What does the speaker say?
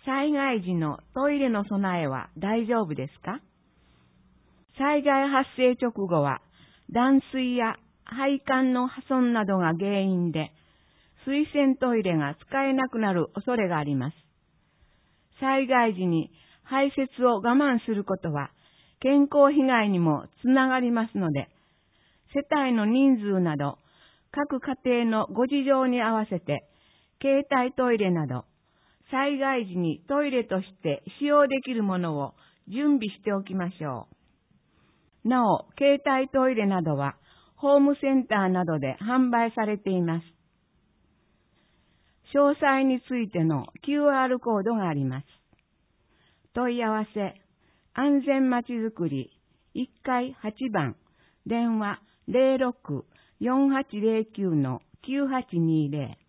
災害時のトイレの備えは大丈夫ですか？災害発生直後は断水や配管の破損などが原因で水洗トイレが使えなくなる恐れがあります。災害時に排泄を我慢することは健康被害にもつながりますので、世帯の人数など各家庭のご事情に合わせて携帯トイレなど災害時にトイレとして使用できるものを準備しておきましょう。なお、携帯トイレなどはホームセンターなどで販売されています。詳細についての QR コードがあります。問い合わせ、安全まちづくり1階8番、電話 06-4809-9820